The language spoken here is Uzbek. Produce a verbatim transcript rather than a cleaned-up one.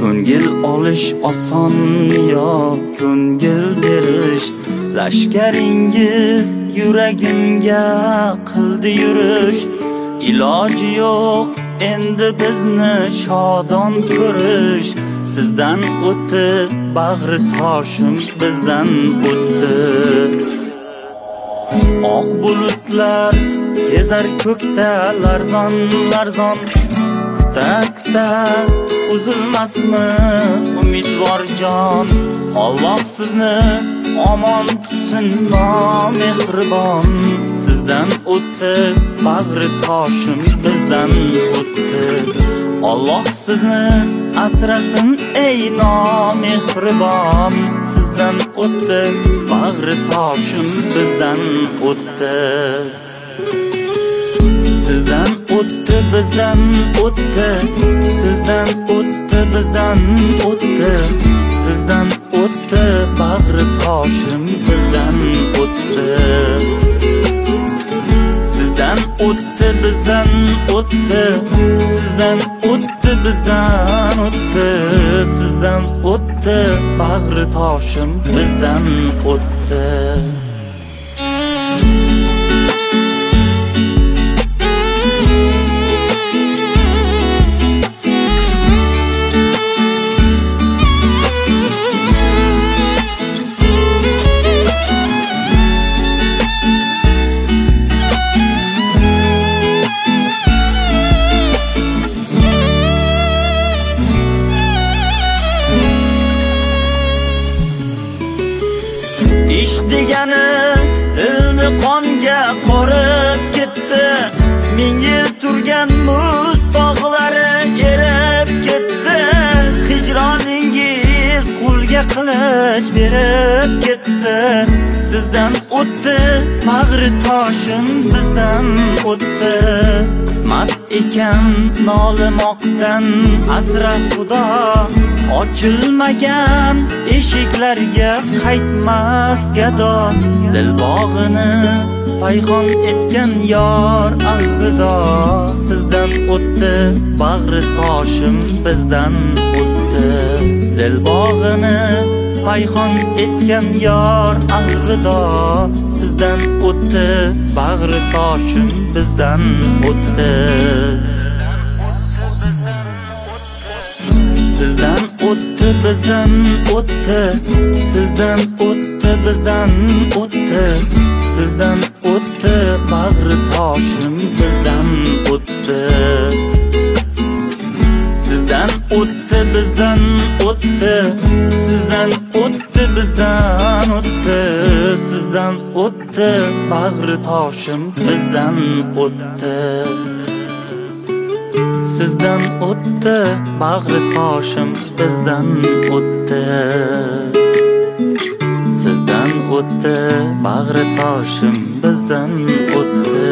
Ko'ngil olish oson yo ko'ngil berish, lashkaringiz yuragimga qildi yurish. Iloji yo'q endi bizni shodon ko'rish, sizdan o'tdi bag'ri toshim bizdan o'tdi. Oq bulutlar kezar ko'kda larzon larzon, kuta kuta uzilmasmi umidvor jon. Alloh sizni omon tutsin nomehribon, sizdan o'tdi bag'ri toshim bizdan o'tdi. Alloh sizni asrasin ey nomehribon, sizdan o'tdi bag'ri toshim bizdan o'tdi. Sizdan o'tdi bizdan o'tdi, sizdan o'tdi bizdan o'tdi, sizdan o'tdi bag'ri toshim bizdan o'tdi. Sizdan o'tdi bizdan o'tdi, sizdan o'tdi bizdan o'tdi, sizdan o'tdi bag'ri toshim bizdan o'tdi. Ishq degani dilni qonga qorib ketdi, ming yil turgan muz tog'lari erib ketdi. Hijroningiz qulga qilich berib ketdi, sizdan o'tdi bag'ri toshim bizdan o'tdi. Qismat ekan nolimoqdan asra Xudo, ochilmagan eshiklarga qaytmas gado. Dil bog'ini payxon etgan yor alvido, sizdan o'tdi bag'ri toshim bizdan o'tdi. Dil bog'ini payxon etgan yor alvido, sizdan o'tdi bag'ri toshim bizdan o'tdi. Sizdan o'tdi bizdan o'tdi, sizdan o'tdi bizdan o'tdi, sizdan o'tdi bag'ri toshim bizdan o'tdi. Sizdan o'tdi bizdan o'tdi, sizdan o'tdi bizdan o'tdi, sizdan o'tdi bag'ri toshim bizdan o'tdi. Sizdan o'tdi bag'ri toshim bizdan o'tdi, sizdan o'tdi bag'ri toshim bizdan o'tdi.